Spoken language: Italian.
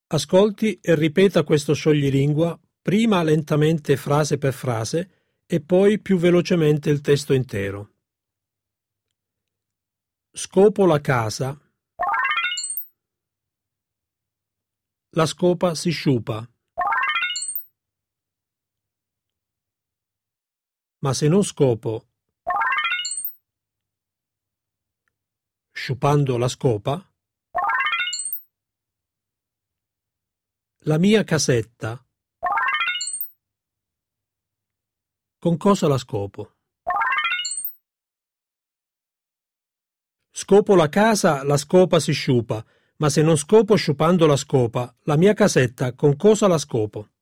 Ascolti e ripeta questo scioglilingua prima lentamente frase per frase e poi più velocemente il testo intero. Scopo la casa. La scopa si sciupa. Ma se non scopo, sciupando la scopa, la mia casetta, con cosa la scopo? Scopo la casa, la scopa si sciupa, ma se non scopo sciupando la scopa, la mia casetta, con cosa la scopo?